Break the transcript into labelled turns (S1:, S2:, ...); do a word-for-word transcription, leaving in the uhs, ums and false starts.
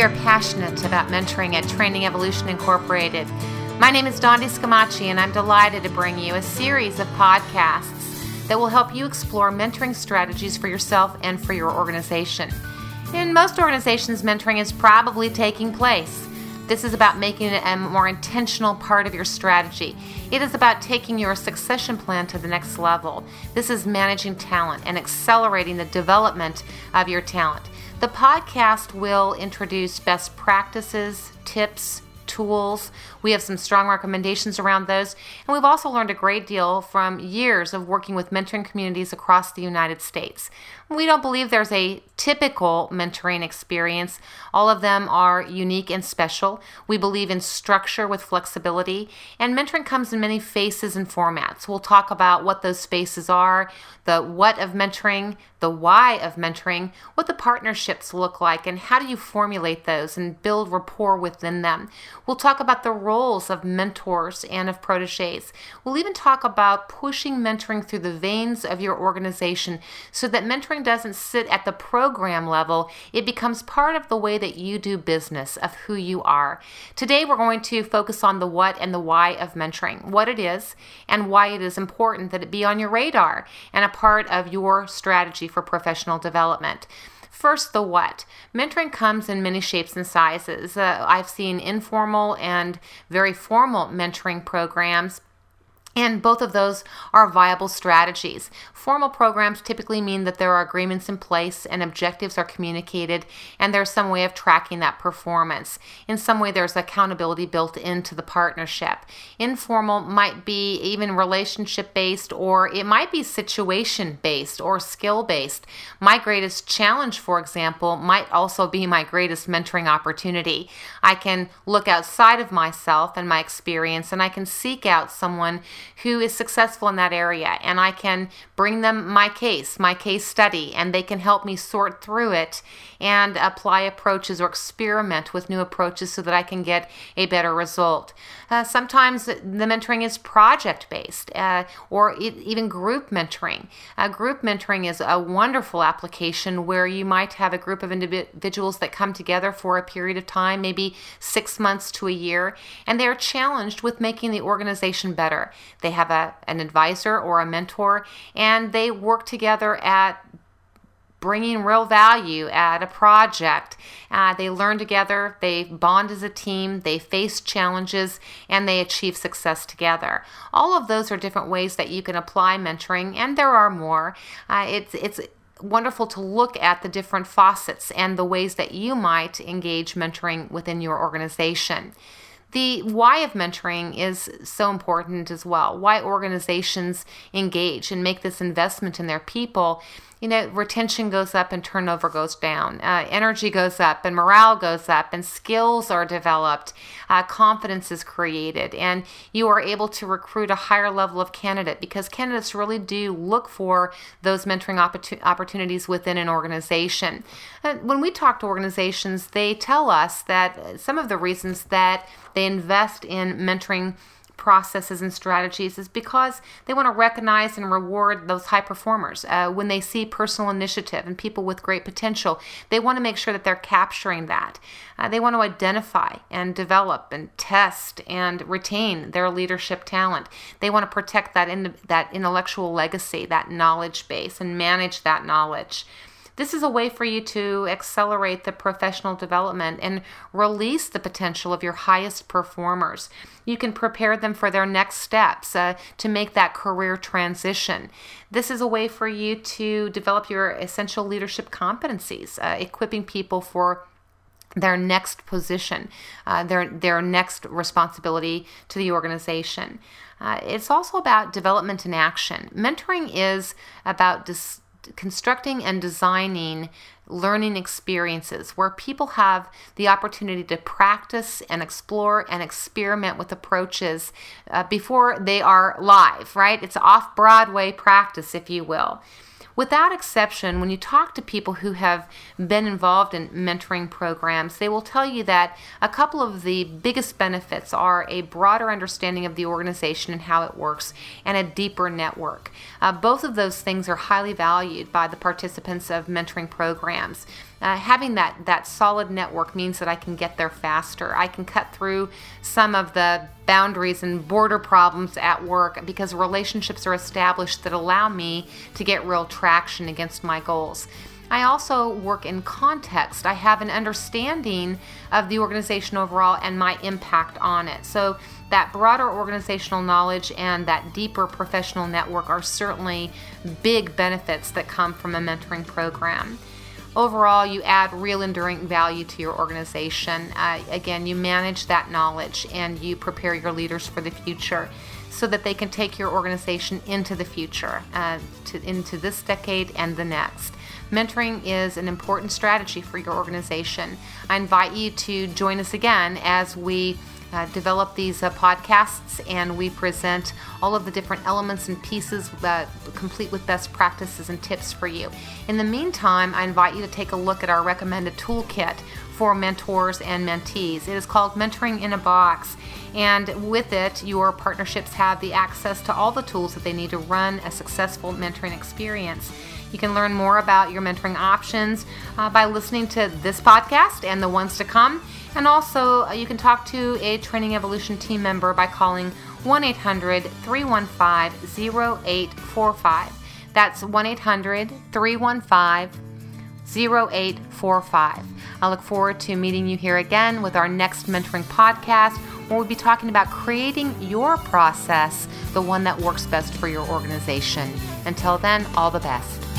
S1: We are passionate about mentoring at Training Evolution Incorporated. My name is Dondi Scamacci, and I'm delighted to bring you a series of podcasts that will help you explore mentoring strategies for yourself and for your organization. In most organizations, mentoring is probably taking place. This is about making it a more intentional part of your strategy. It is about taking your succession plan to the next level. This is managing talent and accelerating the development of your talent. The podcast will introduce best practices, tips, tools. We have some strong recommendations around those. And we've also learned a great deal from years of working with mentoring communities across the United States. We don't believe there's a typical mentoring experience. All of them are unique and special. We believe in structure with flexibility, and mentoring comes in many faces and formats. We'll talk about what those spaces are, the what of mentoring, the why of mentoring, what the partnerships look like, and how do you formulate those and build rapport within them. We'll talk about the roles of mentors and of proteges. We'll even talk about pushing mentoring through the veins of your organization so that mentoring doesn't sit at the program level. It becomes part of the way that you do business, of who you are. Today, we're going to focus on the what and the why of mentoring, what it is and why it is important that it be on your radar and a part of your strategy for professional development. First, the what. Mentoring comes in many shapes and sizes. Uh, I've seen informal and very formal mentoring programs, and both of those are viable strategies. Formal programs typically mean that there are agreements in place and objectives are communicated, and there's some way of tracking that performance. In some way, there's accountability built into the partnership. Informal might be even relationship-based, or it might be situation-based or skill-based. My greatest challenge, for example, might also be my greatest mentoring opportunity. I can look outside of myself and my experience, and I can seek out someone who is successful in that area, and I can bring them my case, my case study, and they can help me sort through it and apply approaches or experiment with new approaches so that I can get a better result. Uh, sometimes the mentoring is project-based uh, or it, even group mentoring. Uh, group mentoring is a wonderful application where you might have a group of individuals that come together for a period of time, maybe six months to a year, and they are challenged with making the organization better. They have a, an advisor or a mentor, and they work together at bringing real value at a project. Uh, they learn together, they bond as a team, they face challenges, and they achieve success together. All of those are different ways that you can apply mentoring, and there are more. Uh, it's it's wonderful to look at the different facets and the ways that you might engage mentoring within your organization. The why of mentoring is so important as well. Why organizations engage and make this investment in their people. You know, retention goes up and turnover goes down. Uh, energy goes up and morale goes up and skills are developed. Uh, confidence is created, and you are able to recruit a higher level of candidate because candidates really do look for those mentoring opportun- opportunities within an organization. Uh, when we talk to organizations, they tell us that some of the reasons that they invest in mentoring processes and strategies is because they want to recognize and reward those high performers. Uh, when they see personal initiative and people with great potential, they want to make sure that they're capturing that. Uh, they want to identify and develop and test and retain their leadership talent. They want to protect that, in, that intellectual legacy, that knowledge base, and manage that knowledge. This is a way for you to accelerate the professional development and release the potential of your highest performers. You can prepare them for their next steps uh, to make that career transition. This is a way for you to develop your essential leadership competencies, uh, equipping people for their next position, uh, their their next responsibility to the organization. Uh, it's also about development in action. Mentoring is about dis- constructing and designing learning experiences where people have the opportunity to practice and explore and experiment with approaches uh, before they are live, right? It's off-Broadway practice, if you will. Without exception, when you talk to people who have been involved in mentoring programs, they will tell you that a couple of the biggest benefits are a broader understanding of the organization and how it works, and a deeper network. Uh, both of those things are highly valued by the participants of mentoring programs. Uh, having that, that solid network means that I can get there faster. I can cut through some of the boundaries and border problems at work because relationships are established that allow me to get real traction against my goals. I also work in context. I have an understanding of the organization overall and my impact on it. So that broader organizational knowledge and that deeper professional network are certainly big benefits that come from a mentoring program. Overall, you add real enduring value to your organization. Uh, again, you manage that knowledge and you prepare your leaders for the future so that they can take your organization into the future, uh, to, into this decade and the next. Mentoring is an important strategy for your organization. I invite you to join us again as we Uh, develop these uh, podcasts, and we present all of the different elements and pieces uh, complete with best practices and tips for you. In the meantime, I invite you to take a look at our recommended toolkit for mentors and mentees. It is called Mentoring in a Box, and with it, your partnerships have the access to all the tools that they need to run a successful mentoring experience. You can learn more about your mentoring options uh, by listening to this podcast and the ones to come. And also, uh, you can talk to a Training Evolution team member by calling one eight hundred, three one five, zero eight four five. That's one eight hundred, three one five, zero eight four five. I look forward to meeting you here again with our next mentoring podcast, where we'll be talking about creating your process, the one that works best for your organization. Until then, all the best.